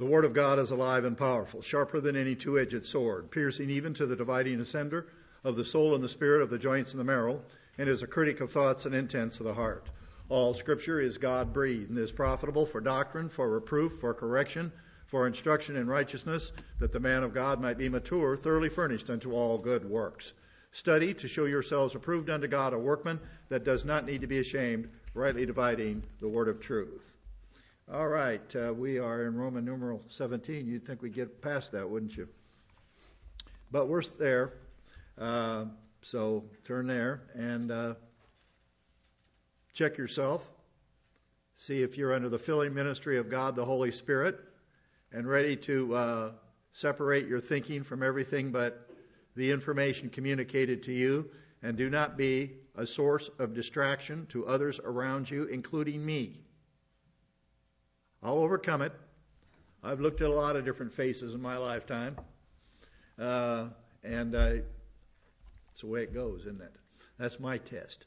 The word of God is alive and powerful, sharper than any two-edged sword, piercing even to the dividing asunder of the soul and the spirit, of the joints and the marrow, and is a critic of thoughts and intents of the heart. All Scripture is God-breathed and is profitable for doctrine, for reproof, for correction, for instruction in righteousness, that the man of God might be mature, thoroughly furnished unto all good works. Study to show yourselves approved unto God, a workman that does not need to be ashamed, rightly dividing the word of truth. All right, we are in Roman numeral 17. You'd think we'd get past that, wouldn't you? But we're there. So turn there and check yourself. See if you're under the filling ministry of God the Holy Spirit and ready to separate your thinking from everything but the information communicated to you, and do not be a source of distraction to others around you, including me. I'll overcome it. I've looked at a lot of different faces in my lifetime. And it's the way it goes, isn't it? That's my test.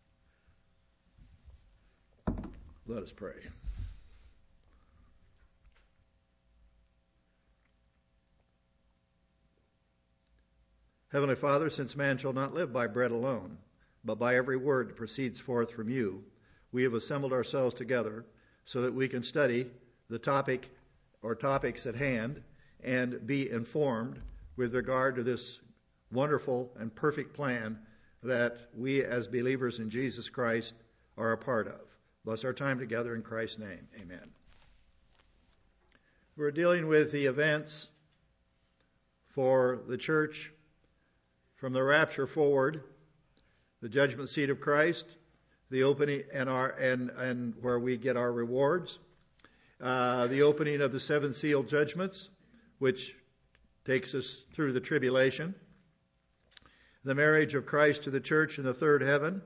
Let us pray. Heavenly Father, since man shall not live by bread alone, but by every word that proceeds forth from you, we have assembled ourselves together so that we can study the topic or topics at hand and be informed with regard to this wonderful and perfect plan that we as believers in Jesus Christ are a part of. Bless our time together in Christ's name. Amen. We're dealing with the events for the church from the rapture forward, the judgment seat of Christ, the opening and where we get our rewards, the opening of the seven seal judgments, which takes us through the tribulation, the marriage of Christ to the church in the third heaven,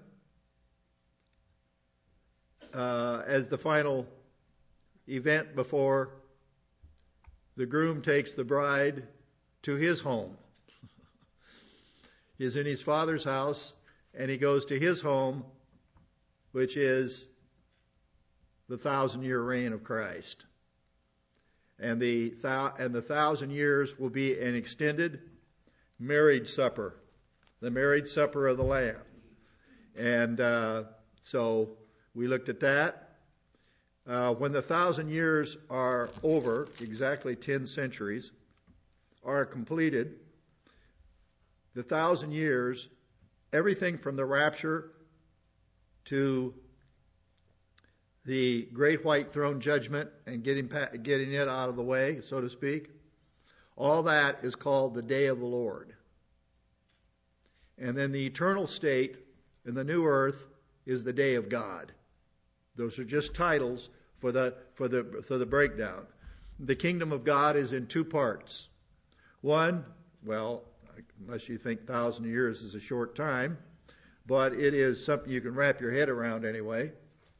as the final event before the groom takes the bride to his home. He's in his Father's house, and he goes to his home, which is the 1,000-year reign of Christ. And the 1,000 years will be an extended marriage supper, the marriage supper of the Lamb. And so we looked at that. When the 1,000 years are over, exactly 10 centuries, are completed, the 1,000 years, everything from the rapture to the great white throne judgment and getting it out of the way, so to speak, all that is called the day of the Lord. And then the eternal state in the new earth is the day of God. Those are just titles for the breakdown. The kingdom of God is in two parts. One, well, unless you think 1,000 years is a short time, but it is something you can wrap your head around anyway.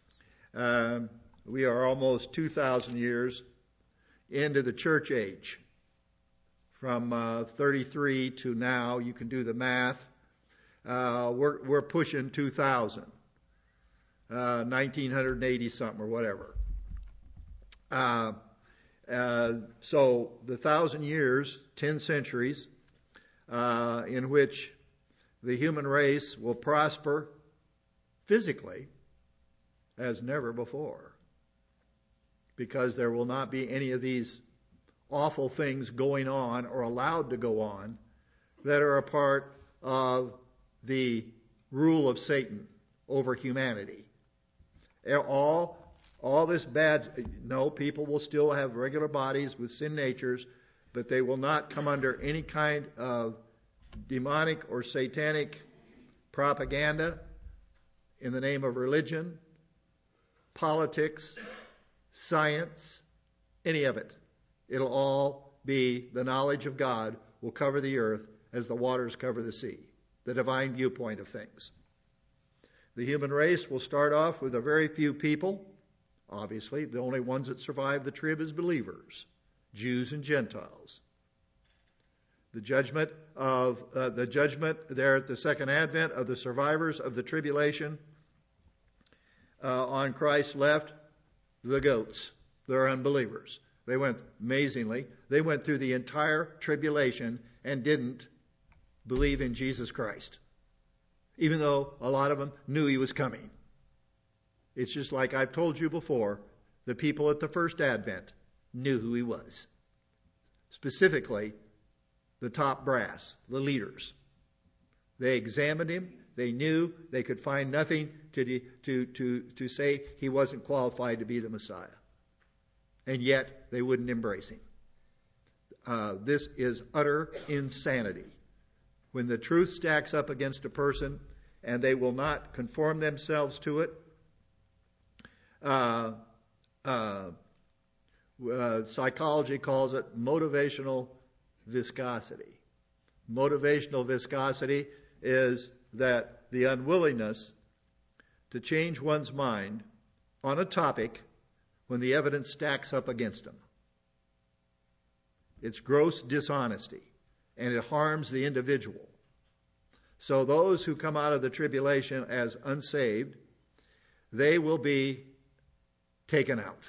We are almost 2,000 years into the church age. From 33 to now, you can do the math. We're pushing 2,000, 1980 something or whatever. So the 1,000 years, 10 centuries, in which the human race will prosper physically as never before, because there will not be any of these awful things going on or allowed to go on that are a part of the rule of Satan over humanity. All this bad, no, people will still have regular bodies with sin natures, but they will not come under any kind of demonic or satanic propaganda in the name of religion, politics, science, any of it. It'll all be the knowledge of God will cover the earth as the waters cover the sea, the divine viewpoint of things. The human race will start off with a very few people. Obviously, the only ones that survive the trib is believers, Jews and Gentiles. The judgment there at the second advent of the survivors of the tribulation on Christ's left, the goats. They're unbelievers. Amazingly, they went through the entire tribulation and didn't believe in Jesus Christ, even though a lot of them knew he was coming. It's just like I've told you before, the people at the first advent knew who he was. Specifically, the top brass, the leaders. They examined him. They knew they could find nothing to say he wasn't qualified to be the Messiah. And yet, they wouldn't embrace him. This is utter insanity. When the truth stacks up against a person and they will not conform themselves to it, psychology calls it motivational viscosity. Motivational viscosity is that the unwillingness to change one's mind on a topic when the evidence stacks up against them. It's gross dishonesty, and it harms the individual. So those who come out of the tribulation as unsaved, they will be taken out.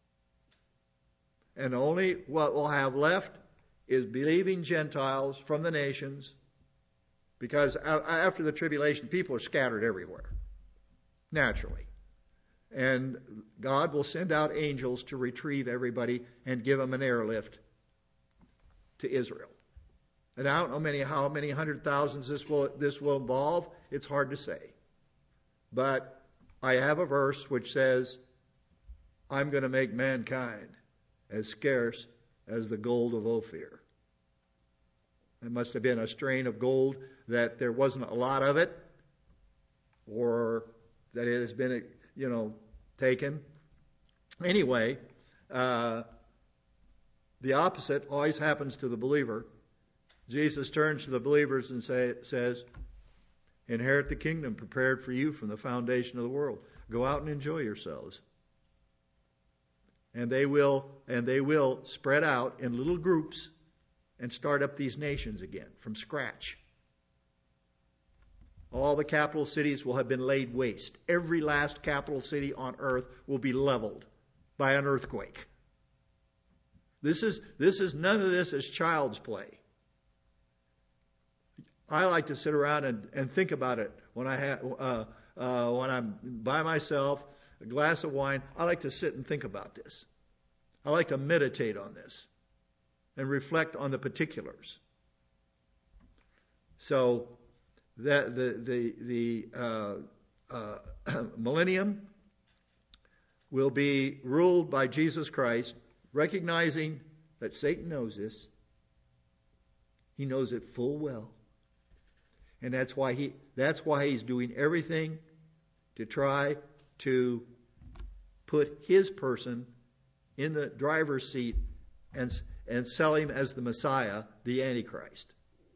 And only what we'll have left is believing Gentiles from the nations, because after the tribulation, people are scattered everywhere, naturally. And God will send out angels to retrieve everybody and give them an airlift to Israel. And I don't know how many hundred thousands this will involve. It's hard to say. But I have a verse which says, I'm going to make mankind as scarce as the gold of Ophir. It must have been a strain of gold that there wasn't a lot of it, or that it has been, taken. Anyway, the opposite always happens to the believer. Jesus turns to the believers and says, inherit the kingdom prepared for you from the foundation of the world. Go out and enjoy yourselves. And they will spread out in little groups and start up these nations again from scratch. All the capital cities will have been laid waste. Every last capital city on earth will be leveled by an earthquake. None of this is child's play. I like to sit around and think about it when I'm by myself, a glass of wine. I like to sit and think about this. I like to meditate on this and reflect on the particulars. So that the millennium will be ruled by Jesus Christ, recognizing that Satan knows this. He knows it full well. And that's why he's doing everything to try to put his person in the driver's seat and sell him as the Messiah, the Antichrist.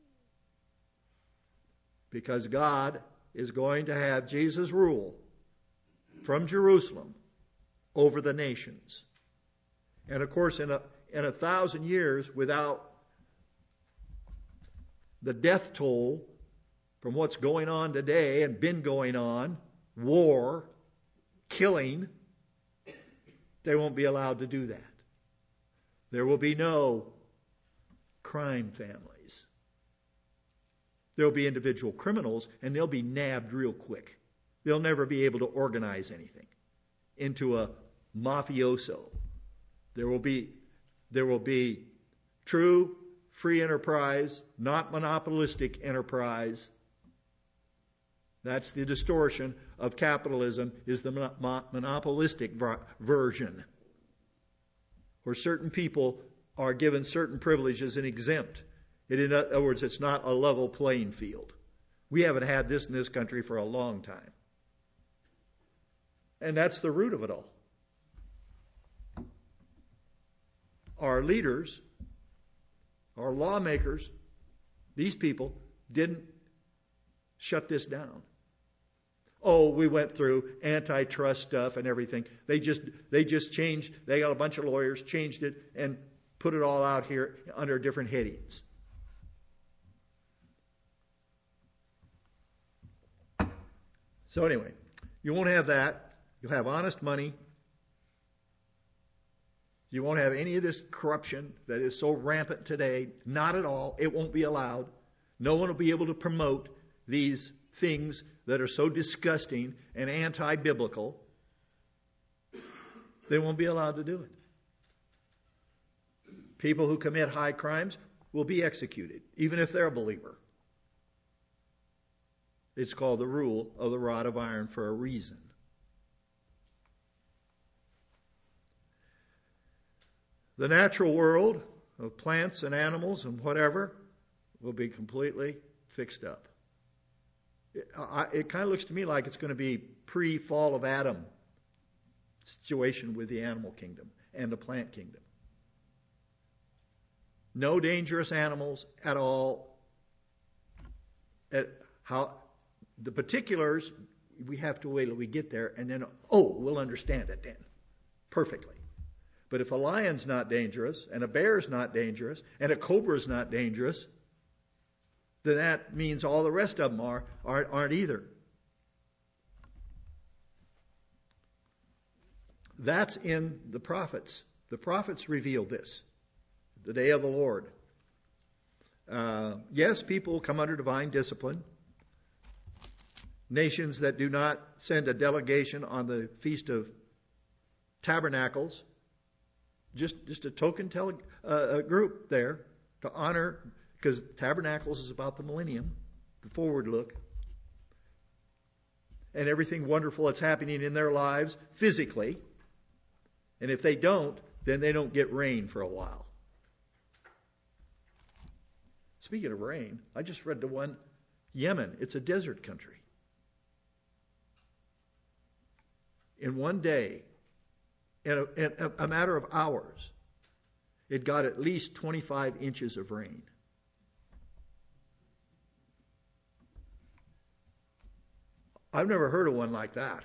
Because God is going to have Jesus rule from Jerusalem over the nations. And of course, in 1,000 years, without the death toll from what's going on today and been going on, war, killing, they won't be allowed to do that. There will be no crime families. There will be individual criminals, and they'll be nabbed real quick. They'll never be able to organize anything into a mafioso. There will be true free enterprise, not monopolistic enterprise. That's the distortion of capitalism, is the monopolistic version, where certain people are given certain privileges and exempt. In other words, it's not a level playing field. We haven't had this in this country for a long time. And that's the root of it all. Our leaders, our lawmakers, these people didn't shut this down. Oh, we went through antitrust stuff and everything. They just changed. They got a bunch of lawyers, changed it, and put it all out here under different headings. So anyway, you won't have that. You'll have honest money. You won't have any of this corruption that is so rampant today. Not at all. It won't be allowed. No one will be able to promote these things that are so disgusting and anti-biblical. They won't be allowed to do it. People who commit high crimes will be executed, even if they're a believer. It's called the rule of the rod of iron for a reason. The natural world of plants and animals and whatever will be completely fixed up. It kind of looks to me like it's going to be pre-fall of Adam situation with the animal kingdom and the plant kingdom. No dangerous animals at all. The particulars, we have to wait till we get there, and then, we'll understand it then perfectly. But if a lion's not dangerous, and a bear's not dangerous, and a cobra's not dangerous, then that means all the rest of them aren't either. That's in the prophets. The prophets reveal this. The day of the Lord. Yes, people will come under divine discipline. Nations that do not send a delegation on the Feast of Tabernacles, just a token group there to honor, because Tabernacles is about the millennium, the forward look, and everything wonderful that's happening in their lives physically. And if they don't, then they don't get rain for a while. Speaking of rain, I just read the one, Yemen. It's a desert country. In one day, in a matter of hours, it got at least 25 inches of rain. I've never heard of one like that.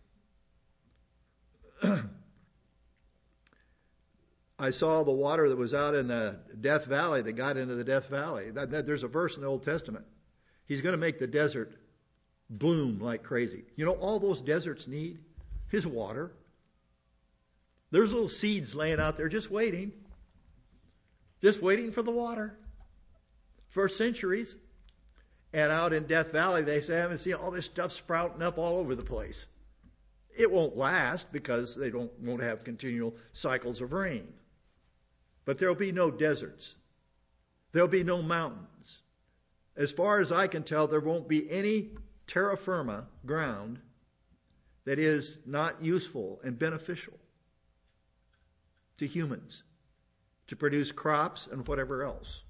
I saw the water that was out in the Death Valley that got into the Death Valley. There's a verse in the Old Testament. He's going to make the desert bloom like crazy. You know, all those deserts need is water. There's little seeds laying out there just waiting for the water for centuries. And out in Death Valley, they say, I haven't seen all this stuff sprouting up all over the place. It won't last because they won't have continual cycles of rain. But there'll be no deserts. There'll be no mountains. As far as I can tell, there won't be any terra firma ground that is not useful and beneficial to humans to produce crops and whatever else.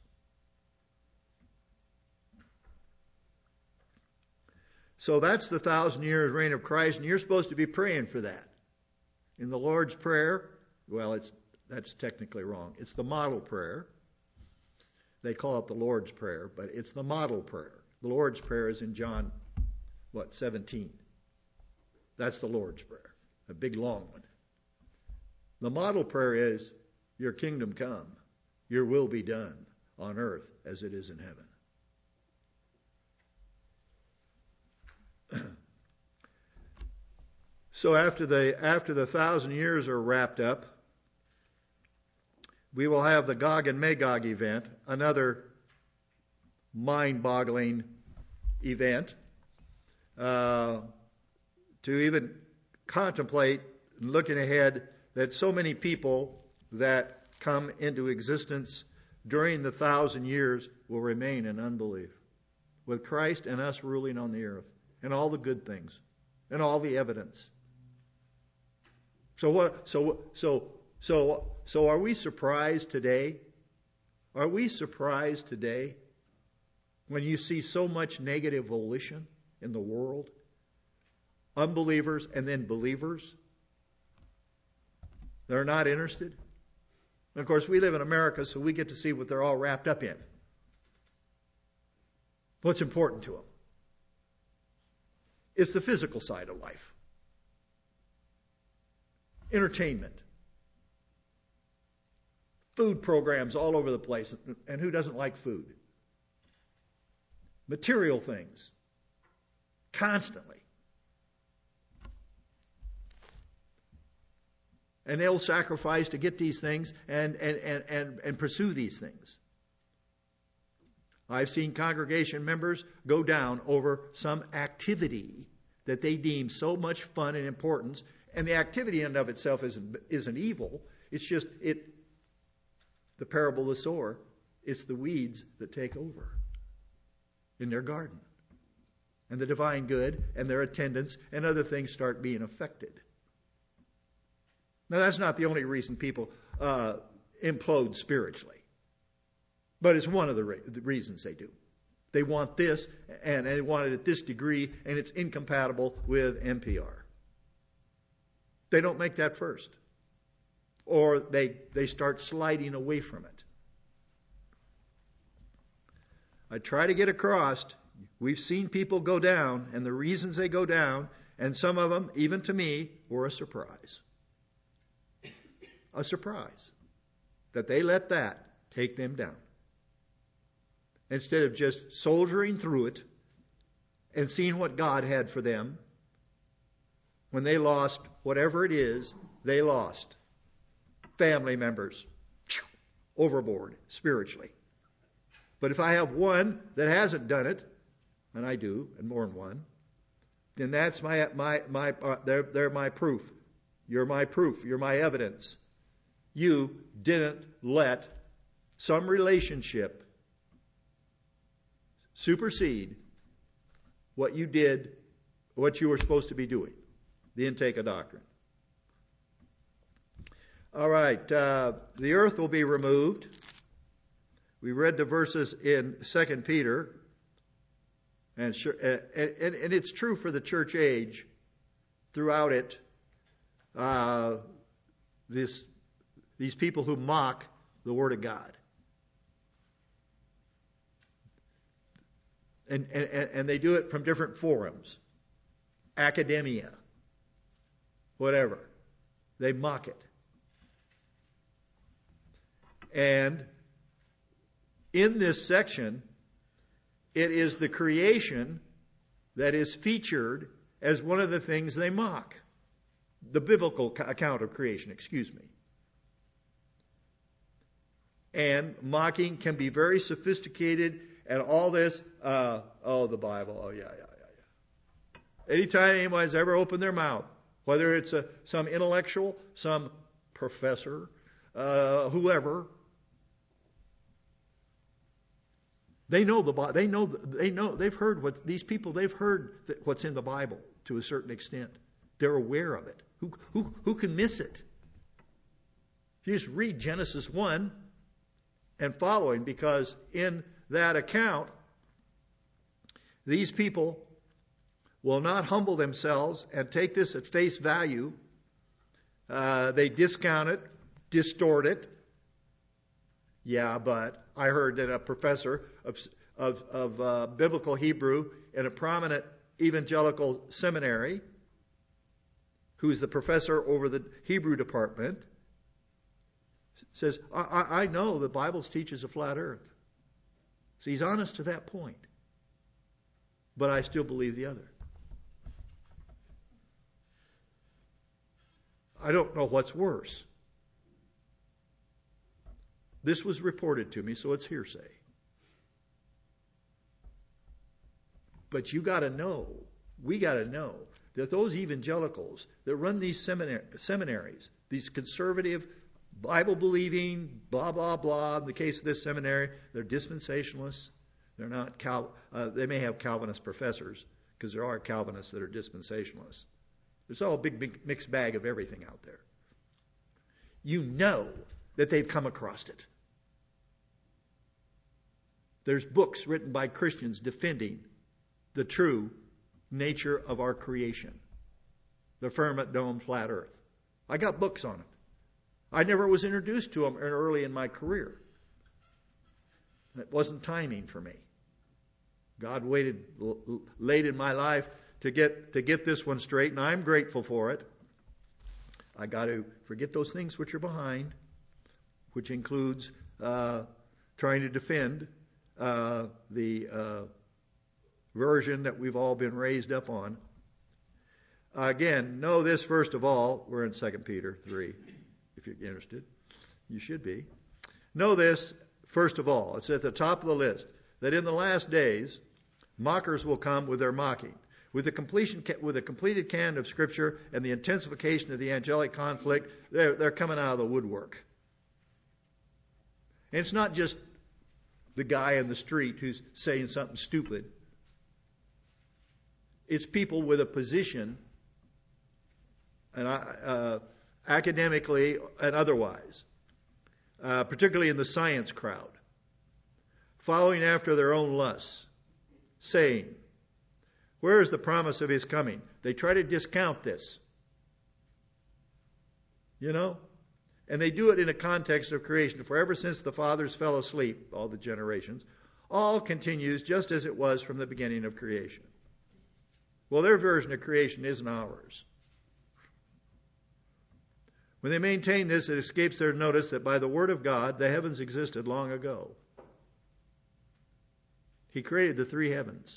So that's the 1,000-year reign of Christ, and you're supposed to be praying for that. In the Lord's Prayer, that's technically wrong. It's the model prayer. They call it the Lord's Prayer, but it's the model prayer. The Lord's Prayer is in John, 17. That's the Lord's Prayer, a big long one. The model prayer is, your kingdom come, your will be done on earth as it is in heaven. So after the 1,000 years are wrapped up, we will have the Gog and Magog event, another mind-boggling event, to even contemplate, looking ahead, that so many people that come into existence during the 1,000 years will remain in unbelief, with Christ and us ruling on the earth, and all the good things, and all the evidence. So are we surprised today? Are we surprised today when you see so much negative volition in the world? Unbelievers and then believers. They're not interested. And of course, we live in America, so we get to see what they're all wrapped up in. What's important to them? It's the physical side of life. Entertainment. Food programs all over the place. And who doesn't like food? Material things. Constantly. And they'll sacrifice to get these things and pursue these things. I've seen congregation members go down over some activity that they deem so much fun and importance, and the activity in and of itself isn't evil. It's just the parable of the sower. It's the weeds that take over in their garden. And the divine good and their attendance and other things start being affected. Now, that's not the only reason people implode spiritually. But it's one of the reasons they do. They want this, and they want it at this degree, and it's incompatible with NPR. They don't make that first. Or they start sliding away from it. I try to get across, we've seen people go down, and the reasons they go down, and some of them, even to me, were a surprise. A surprise. That they let that take them down. Instead of just soldiering through it and seeing what God had for them, when they lost whatever it is, they lost family members overboard spiritually. But if I have one that hasn't done it, and I do, and more than one, then that's they're my proof. You're my proof. You're my evidence. You didn't let some relationship supersede what you did, what you were supposed to be doing, the intake of doctrine. All right, the earth will be removed. We read the verses in 2 Peter, and it's true for the church age throughout it. These people who mock the Word of God. And they do it from different forums. Academia. Whatever. They mock it. And in this section, it is the creation that is featured as one of the things they mock. The biblical account of creation, excuse me. And mocking can be very sophisticated and all this, the Bible, yeah. Anytime anybody's ever opened their mouth, whether it's some intellectual, some professor, whoever, they know the Bible. They know. They've heard what these people. They've heard what's in the Bible to a certain extent. They're aware of it. Who can miss it? If you just read Genesis 1 and following, because in that account, these people will not humble themselves and take this at face value. They discount it, distort it. Yeah, but I heard that a professor of biblical Hebrew in a prominent evangelical seminary, who's the professor over the Hebrew department, says, I know the Bible teaches a flat earth. So he's honest to that point. But I still believe the other. I don't know what's worse. This was reported to me, so it's hearsay. But you got to know, we got to know, that those evangelicals that run these seminaries, these conservative, Bible-believing, blah, blah, blah, in the case of this seminary, they're dispensationalists. They're not they may have Calvinist professors, because there are Calvinists that are dispensationalists. There's all a big mixed bag of everything out there. You know that they've come across it. There's books written by Christians defending the true nature of our creation. The firmament, dome, flat earth. I got books on it. I never was introduced to them early in my career. It wasn't timing for me. God waited late in my life to get this one straight, and I'm grateful for it. I got to forget those things which are behind, which includes trying to defend the version that we've all been raised up on. Again, know this first of all. We're in 2 Peter 3. if you're interested. You should be. Know this, first of all, it's at the top of the list, that in the last days, mockers will come with their mocking. With the completed canon of Scripture and the intensification of the angelic conflict, they're coming out of the woodwork. And it's not just the guy in the street who's saying something stupid. It's people with a position, and academically and otherwise, particularly in the science crowd, following after their own lusts, saying, where is the promise of his coming? They try to discount this. You know? And they do it in a context of creation. For ever since the fathers fell asleep, all the generations, all continues just as it was from the beginning of creation. Well, their version of creation isn't ours. When they maintain this, it escapes their notice that by the word of God, the heavens existed long ago. He created the three heavens.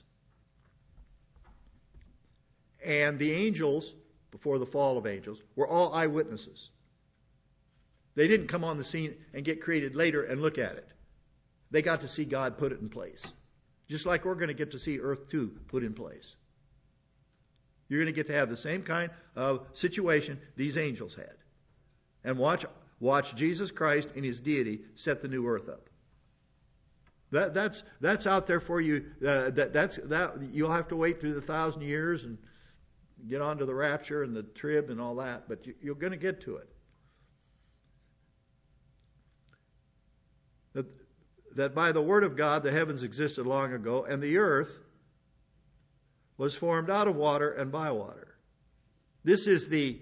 And the angels, before the fall of angels, were all eyewitnesses. They didn't come on the scene and get created later and look at it. They got to see God put it in place. Just like we're going to get to see Earth 2 put in place. You're going to get to have the same kind of situation these angels had. And watch Jesus Christ in his deity set the new earth up. That's out there for you. You'll have to wait through the 1,000 years and get on to the rapture and the trib and all that, but you're going to get to it. That by the word of God the heavens existed long ago, and the earth was formed out of water and by water. This is the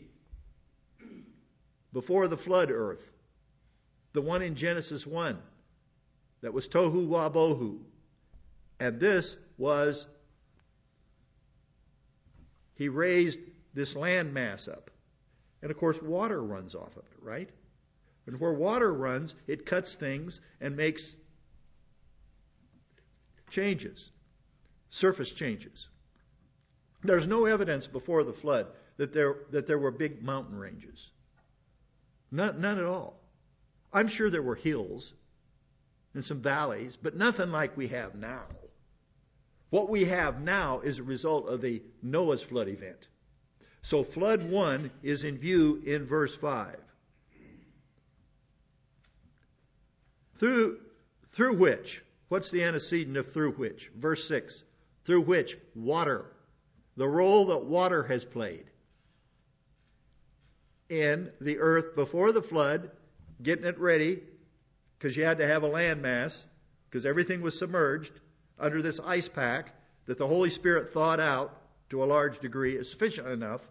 before the flood earth, the one in Genesis 1 that was tohu wabohu. And this was, he raised this land mass up. And of course water runs off of it, right? And where water runs, it cuts things and makes changes, surface changes. There's no evidence before the flood that there were big mountain ranges. None at all. I'm sure there were hills and some valleys, but nothing like we have now. What we have now is a result of the Noah's flood event. So flood 1 is in view in verse 5. Through which, what's the antecedent of through which? Verse 6. Through which? Water. The role that water has played in the earth before the flood, getting it ready, because you had to have a landmass, because everything was submerged under this ice pack that the Holy Spirit thawed out to a large degree, is sufficient enough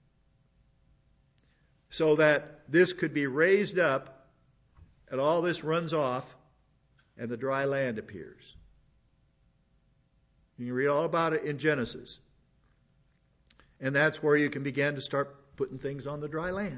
so that this could be raised up and all this runs off and the dry land appears. You can read all about it in Genesis. And that's where you can begin to start putting things on the dry land.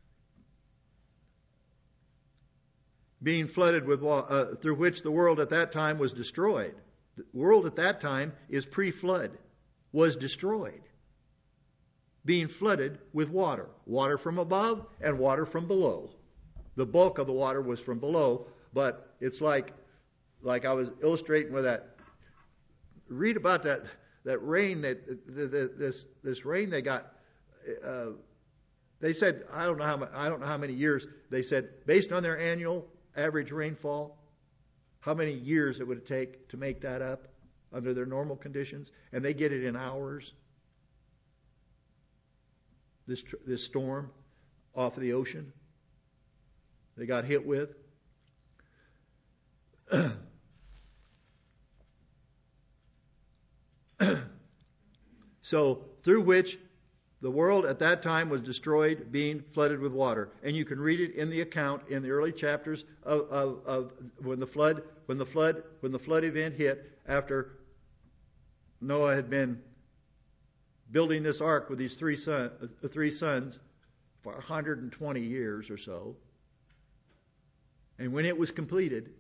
Being flooded with water, through which the world at that time was destroyed. The world at that time is pre-flood, was destroyed. Being flooded with water. Water from above and water from below. The bulk of the water was from below, but it's like I was illustrating with that. Read about that rain, this rain they got. They said, I don't know how many years. They said, based on their annual average rainfall, how many years it would take to make that up under their normal conditions, and they get it in hours. This storm off of the ocean they got hit with. So, through which the world at that time was destroyed, being flooded with water. And you can read it in the account in the early chapters of when the flood event hit, after Noah had been building this ark with these three sons for 120 years or so. And when it was completed,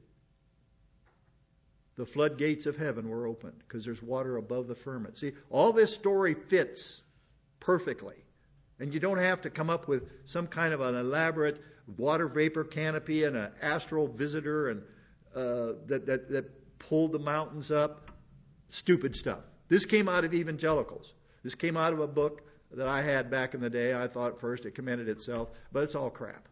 the floodgates of heaven were opened because there's water above the firmament. See, all this story fits perfectly. And you don't have to come up with some kind of an elaborate water vapor canopy and an astral visitor and that pulled the mountains up. Stupid stuff. This came out of evangelicals. This came out of a book that I had back in the day. I thought at first it commended itself, but it's all crap.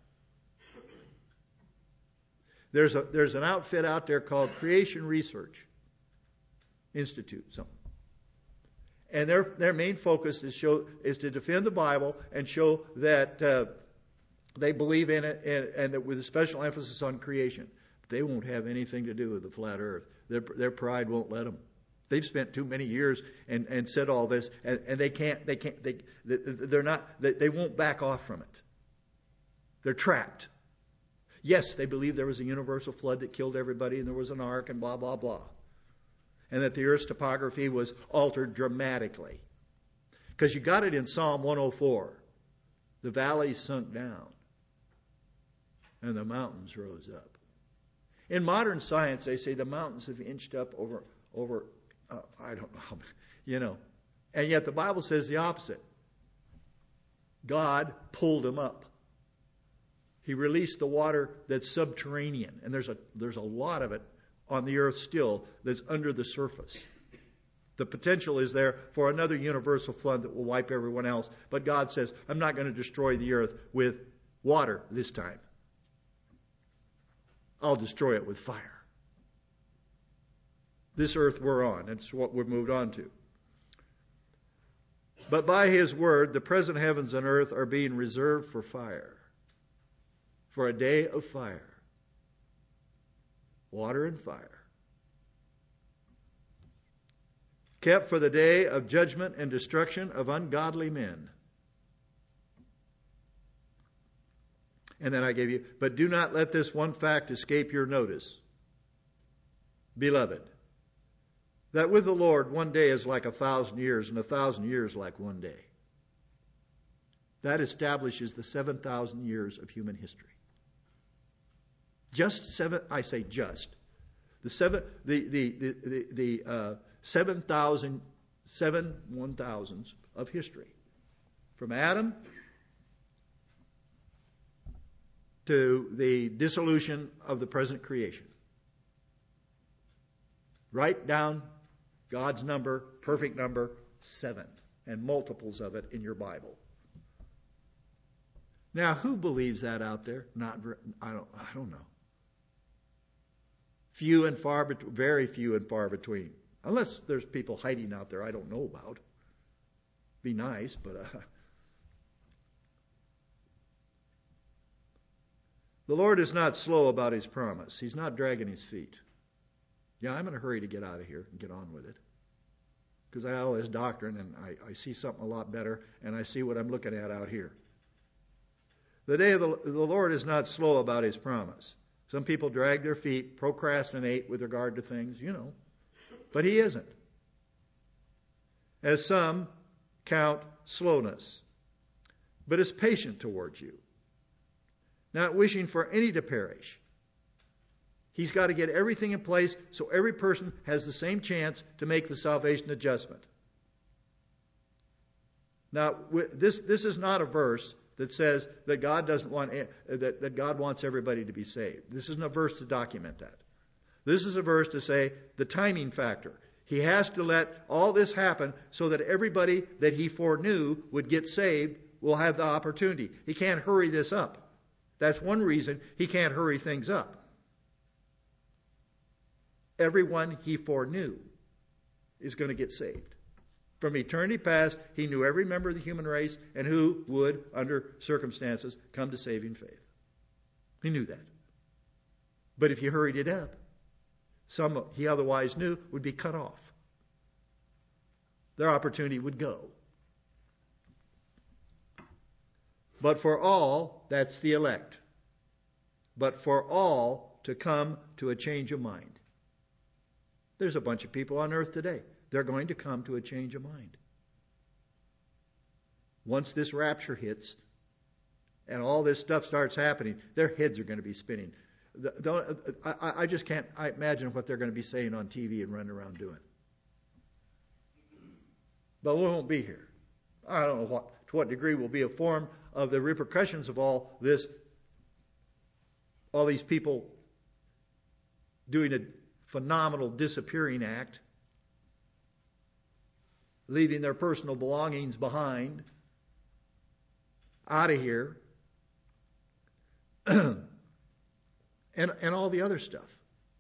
There's an outfit out there called Creation Research Institute, something. And their main focus is to defend the Bible and show that they believe in it, and that with a special emphasis on creation. They won't have anything to do with the flat earth. Their pride won't let them. They've spent too many years and said all this, and they won't back off from it. They're trapped. Yes, they believe there was a universal flood that killed everybody, and there was an ark, and blah, blah, blah. And that the earth's topography was altered dramatically. Because you got it in Psalm 104. The valleys sunk down, and the mountains rose up. In modern science, they say the mountains have inched up over I don't know, and yet the Bible says the opposite. God pulled them up. He released the water that's subterranean, and there's a lot of it on the earth still that's under the surface. The potential is there for another universal flood that will wipe everyone else, but God says, I'm not going to destroy the earth with water this time. I'll destroy it with fire. This earth we're on. That's what we've moved on to. But by His word, the present heavens and earth are being reserved for fire. For a day of fire. Water and fire. Kept for the day of judgment and destruction of ungodly men. And then I gave you, but do not let this one fact escape your notice, beloved, that with the Lord 1 day is like 1,000 years, and 1,000 years like 1 day. That establishes the 7,000 years of human history. Just seven, I say just. The 7,000 1,000s of history. From Adam to the dissolution of the present creation. Write down God's number, perfect number, 7, and multiples of it in your Bible. Now, who believes that out there? I don't know. Few and far between, very few and far between. Unless there's people hiding out there I don't know about. Be nice, but the Lord is not slow about His promise. He's not dragging His feet. Yeah, I'm in a hurry to get out of here and get on with it. Because I have all this doctrine and I see something a lot better, and I see what I'm looking at out here. The day of the Lord is not slow about His promise. Some people drag their feet, procrastinate with regard to things, but He isn't. As some count slowness, but is patient towards you, not wishing for any to perish. He's got to get everything in place so every person has the same chance to make the salvation adjustment. Now, this is not a verse that says that God doesn't want that God wants everybody to be saved. This isn't a verse to document that. This is a verse to say the timing factor. He has to let all this happen so that everybody that He foreknew would get saved will have the opportunity. He can't hurry this up. That's one reason He can't hurry things up. Everyone He foreknew is going to get saved. From eternity past, He knew every member of the human race and who would, under circumstances, come to saving faith. He knew that. But if you hurried it up, some He otherwise knew would be cut off. Their opportunity would go. But for all, that's the elect. But for all to come to a change of mind. There's a bunch of people on earth today. They're going to come to a change of mind. Once this rapture hits and all this stuff starts happening, their heads are going to be spinning. I just can't imagine what they're going to be saying on TV and running around doing. But we won't be here. I don't know to what degree we'll be a form of the repercussions of all this all these people doing a phenomenal disappearing act, leaving their personal belongings behind, out of here, and all the other stuff.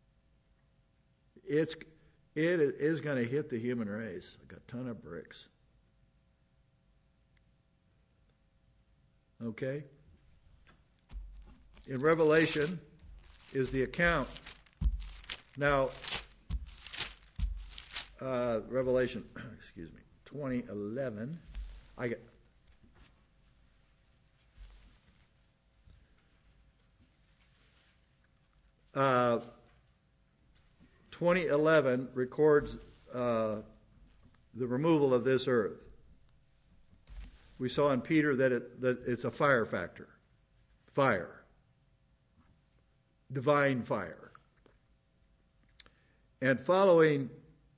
It is going to hit the human race like a ton of bricks. Okay? In Revelation is the account. Now, Revelation, 2011. I get. 2011 records the removal of this earth. We saw in Peter that it's a fire factor. Fire. Divine fire. And following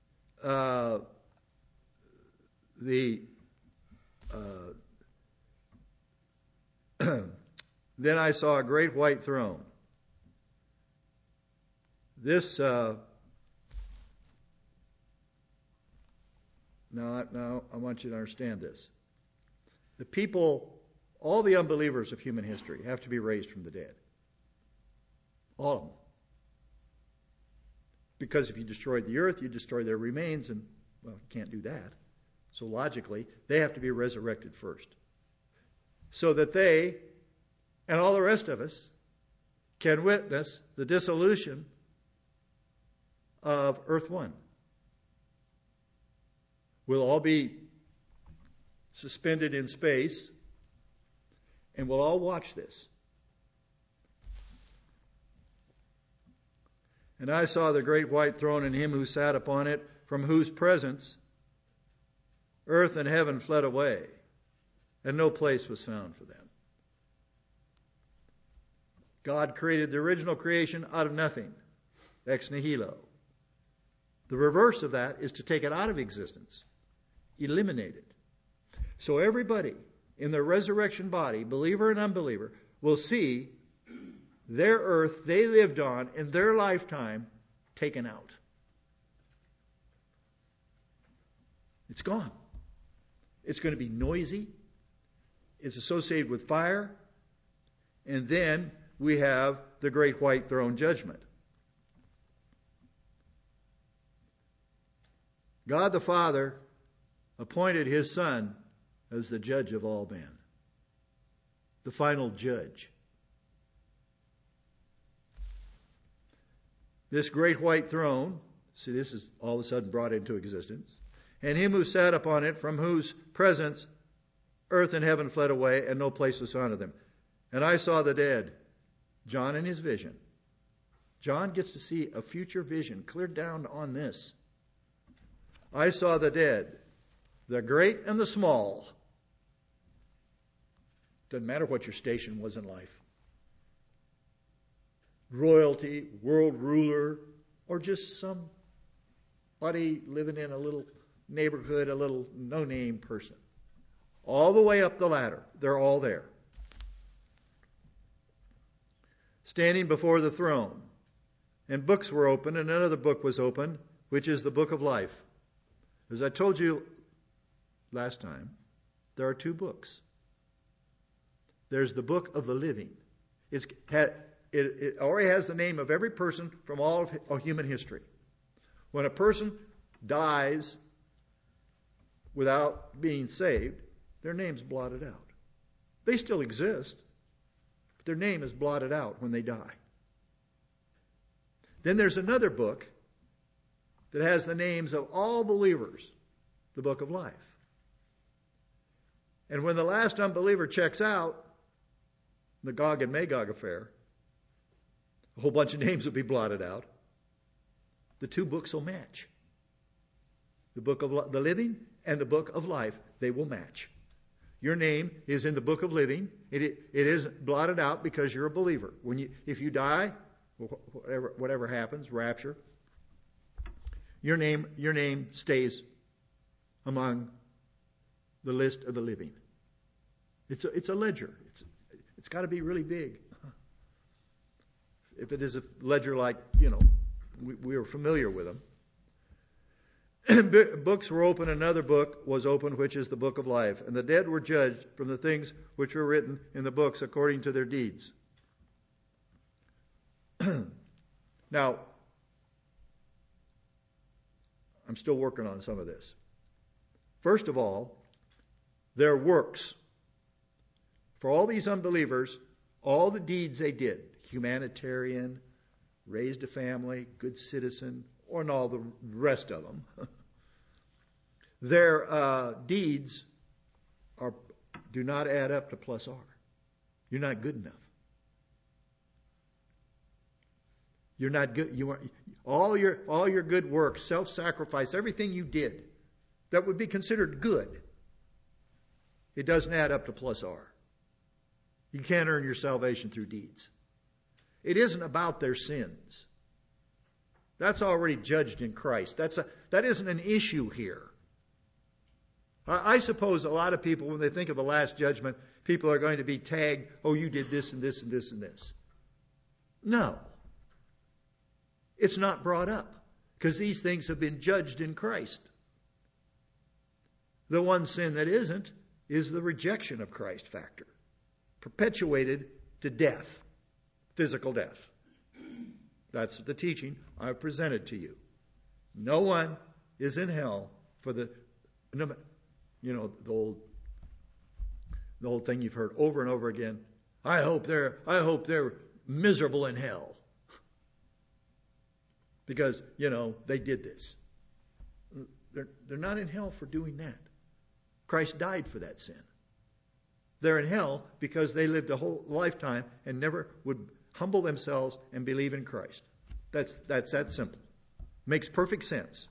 then I saw a great white throne. This now I want you to understand this. The people, all the unbelievers of human history, have to be raised from the dead. All of them. Because if you destroyed the earth, you destroy their remains, and, well, you can't do that. So logically, they have to be resurrected first. So that they, and all the rest of us, can witness the dissolution of Earth 1. We'll all be suspended in space, and we'll all watch this. And I saw the great white throne and him who sat upon it, from whose presence earth and heaven fled away, and no place was found for them. God created the original creation out of nothing, ex nihilo. The reverse of that is to take it out of existence, eliminate it. So everybody in their resurrection body, believer and unbeliever, will see their earth they lived on in their lifetime taken out. It's gone. It's going to be noisy. It's associated with fire. And then we have the great white throne judgment. God the Father appointed his Son as the judge of all men. The final judge. This great white throne, see, this is all of a sudden brought into existence, and him who sat upon it, from whose presence earth and heaven fled away, and no place was found of them. And I saw the dead, John in his vision. John gets to see a future vision cleared down on this. I saw the dead, the great and the small. Doesn't matter what your station was in life. Royalty, world ruler, or just somebody living in a little neighborhood, a little no-name person. All the way up the ladder. They're all there. Standing before the throne. And books were opened, and another book was opened, which is the book of life. As I told you last time, there are two books. There's the book of the living. It already has the name of every person from all of human history. When a person dies without being saved, their name's blotted out. They still exist, but their name is blotted out when they die. Then there's another book that has the names of all believers, the book of life. And when the last unbeliever checks out, the Gog and Magog affair, a whole bunch of names will be blotted out. The two books will match. The book of the living and the book of life, they will match. Your name is in the book of living. It is blotted out because you're a believer. If you die, whatever happens, rapture, your name stays among the list of the living. It's a ledger. It's got to be really big. if it is a ledger like, we are familiar with them. Books were open, another book was open, which is the book of life. And the dead were judged from the things which were written in the books according to their deeds. Now, I'm still working on some of this. First of all, their works. For all these unbelievers, all the deeds they did, humanitarian, raised a family, good citizen, and all the rest of them, their deeds do not add up to plus R. You're not good enough. You're not good. All your good works, self-sacrifice, everything you did that would be considered good, it doesn't add up to plus R. You can't earn your salvation through deeds. It isn't about their sins. That's already judged in Christ. That isn't an issue here. I suppose a lot of people, when they think of the last judgment, people are going to be tagged, oh, you did this and this and this and this. No. It's not brought up because these things have been judged in Christ. The one sin that isn't is the rejection of Christ factor, perpetuated to death, physical death. That's the teaching I presented to you. No one is in hell for the old thing you've heard over and over again. I hope they're miserable in hell because they did this. They're not in hell for doing that. Christ died for that sin. They're in hell because they lived a whole lifetime and never would humble themselves and believe in Christ. That's that simple. Makes perfect sense.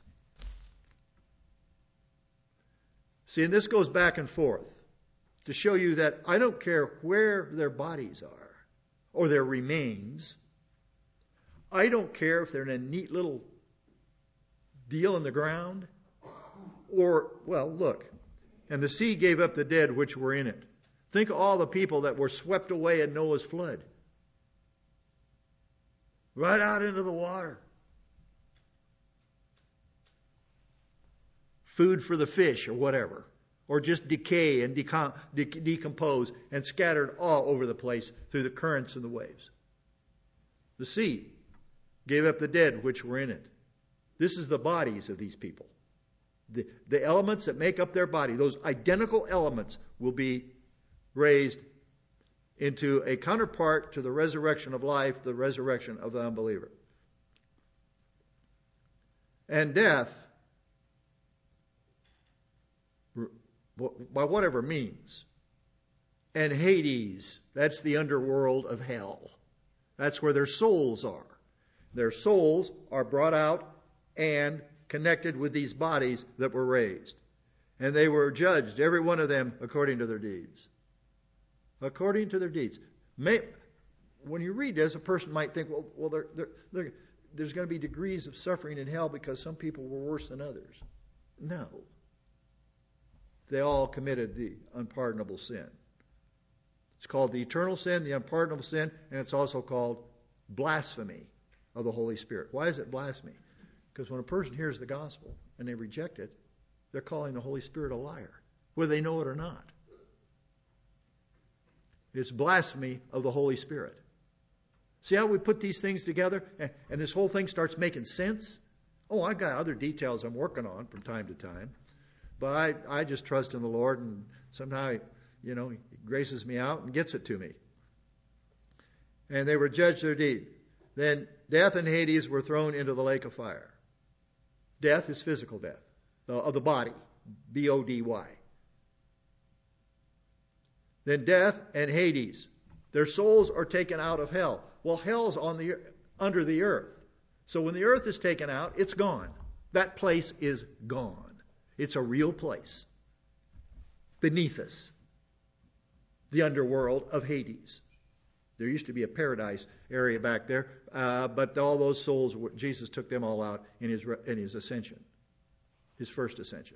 See, and this goes back and forth to show you that I don't care where their bodies are or their remains. I don't care if they're in a neat little deal in the ground or, look, and the sea gave up the dead which were in it. Think of all the people that were swept away in Noah's flood. Right out into the water. Food for the fish or whatever. Or just decay and decompose and scattered all over the place through the currents and the waves. The sea gave up the dead which were in it. This is the bodies of these people. The elements that make up their body, those identical elements, will be raised into a counterpart to the resurrection of life, the resurrection of the unbeliever. And death, by whatever means, and Hades, that's the underworld of hell. That's where their souls are. Their souls are brought out and connected with these bodies that were raised. And they were judged, every one of them, according to their deeds. According to their deeds. When you read this, a person might think, there's going to be degrees of suffering in hell because some people were worse than others. No. They all committed the unpardonable sin. It's called the eternal sin, the unpardonable sin, and it's also called blasphemy of the Holy Spirit. Why is it blasphemy? Because when a person hears the gospel and they reject it, they're calling the Holy Spirit a liar, whether they know it or not. It's blasphemy of the Holy Spirit. See how we put these things together and this whole thing starts making sense? Oh, I've got other details I'm working on from time to time. But I just trust in the Lord, and somehow, He graces me out and gets it to me. And they were judged their deed. Then death and Hades were thrown into the lake of fire. Death is physical death of the body, B-O-D-Y. Then death and Hades, their souls are taken out of hell. Well, hell's under the earth. So when the earth is taken out, it's gone. That place is gone. It's a real place. Beneath us. The underworld of Hades. There used to be a paradise area back there, but all those souls, Jesus took them all out in his ascension. His first ascension.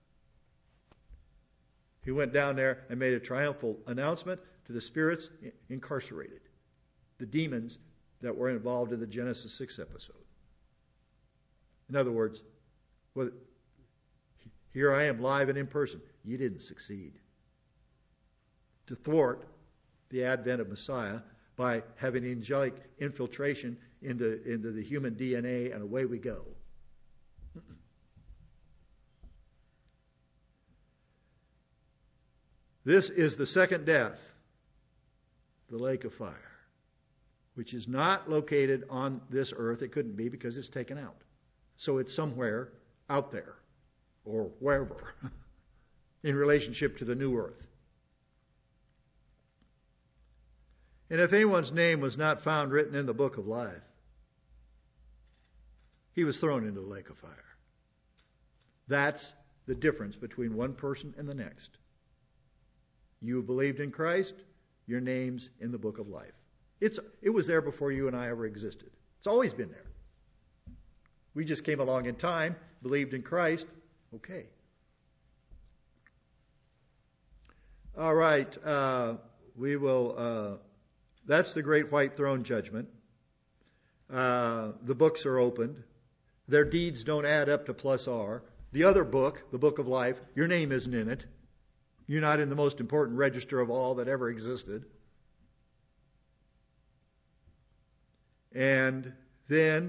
He went down there and made a triumphal announcement to the spirits incarcerated. The demons that were involved in the Genesis 6 episode. In other words, well, here I am live and in person. You didn't succeed to thwart the advent of Messiah by having angelic infiltration into the human DNA, and away we go. This is the second death, the lake of fire, which is not located on this earth. It couldn't be because it's taken out. So it's somewhere out there or wherever in relationship to the new earth. And if anyone's name was not found written in the book of life, he was thrown into the lake of fire. That's the difference between one person and the next. You believed in Christ, your name's in the book of life. It was there before you and I ever existed. It's always been there. We just came along in time, believed in Christ. Okay. All right. We will. That's the great white throne judgment. The books are opened. Their deeds don't add up to plus R. The other book, the book of life, your name isn't in it. You're not in the most important register of all that ever existed. And then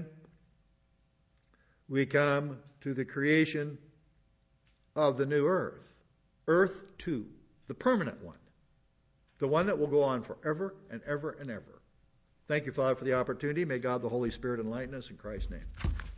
we come to the creation of the new earth. Earth 2, the permanent one. The one that will go on forever and ever and ever. Thank you, Father, for the opportunity. May God the Holy Spirit enlighten us in Christ's name.